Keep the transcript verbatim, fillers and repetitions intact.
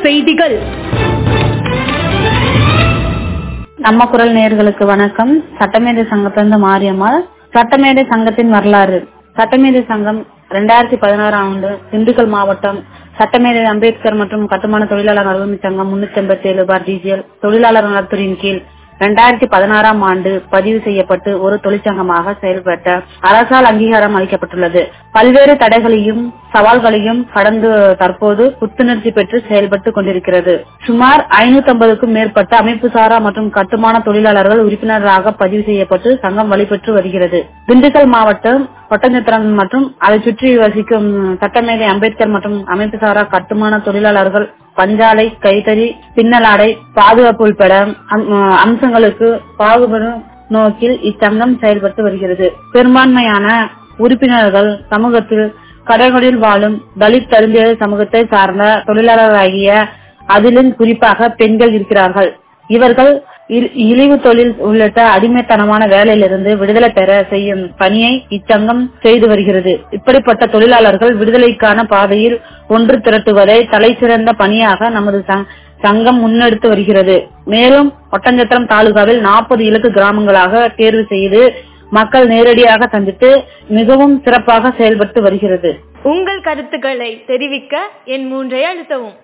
செய்திகள். நம்ம குரல் நேயர்களுக்கு வணக்கம். சட்டமேதை சங்கத்திலிருந்து மாரியம்மாள். சட்டமேதை சங்கத்தின் வரலாறு. சட்டமேதை சங்கம் இரண்டாயிரத்தி பதினாறாம் ஆண்டு திண்டுக்கல் மாவட்டம் சட்டமேதை அம்பேத்கர் மற்றும் கட்டுமான தொழிலாளர் நலவுரிமை சங்கம் முன்னூத்தி எண்பத்தி ஏழு பார் டிஜிஎல் தொழிலாளர் நலத்துறையின் கீழ் இரண்டாயிரத்தி பதினாறாம் ஆண்டு பதிவு செய்யப்பட்டு ஒரு தொழிற்சங்கமாக செயல்பட்ட அரசால் அங்கீகாரம் அளிக்கப்பட்டுள்ளது. பல்வேறு தடைகளையும் சவால்களையும் கடந்து தற்போது புத்துணர்ச்சி பெற்று செயல்பட்டு கொண்டிருக்கிறது. சுமார் ஐநூத்தி ஐம்பதுக்கும் மேற்பட்ட அமைப்பு சாரா மற்றும் கட்டுமான தொழிலாளர்கள் உறுப்பினராக பதிவு செய்யப்பட்டு சங்கம் வழிபெற்று வருகிறது. திண்டுக்கல் மாவட்டம் ஒட்டஞ்சத்திரம் மற்றும் அதை சுற்றி வசிக்கும் சட்டமேதை அம்பேத்கர் மற்றும் அமைப்பு சாரா கட்டுமான தொழிலாளர்கள் பஞ்சாலை, கைத்தறி, பின்னலாடை, பாதுகாப்பு உள்பட அம்சங்களுக்கு பாகுபடும் நோக்கில் இச்சங்கம் செயல்பட்டு வருகிறது. பெரும்பான்மையான உறுப்பினர்கள் சமூகத்தில் கடற்கரையில் வாழும் தலித் தருந்திய சமூகத்தை சார்ந்த தொழிலாளர்களாகிய அதிலும் குறிப்பாக பெண்கள் இருக்கிறார்கள். இவர்கள் இழிவு தொழில் உள்ளிட்ட அடிமைத்தனமான வேலையிலிருந்து விடுதலை பெற செய்யும் பணியை இச்சங்கம் செய்து வருகிறது. இப்படிப்பட்ட தொழிலாளர்கள் விடுதலைக்கான பாதையில் ஒன்று திரட்டுவதை தலை சிறந்த பணியாக நமது சங்கம் முன்னெடுத்து வருகிறது. மேலும் ஒட்டஞ்சத்திரம் தாலுகாவில் நாற்பது இலக்கு கிராமங்களாக தேர்வு செய்து மக்கள் நேரடியாக சந்தித்து மிகவும் சிறப்பாக செயல்பட்டு வருகிறது. உங்கள் கருத்துக்களை தெரிவிக்க என் மூன்றை அழுத்தவும்.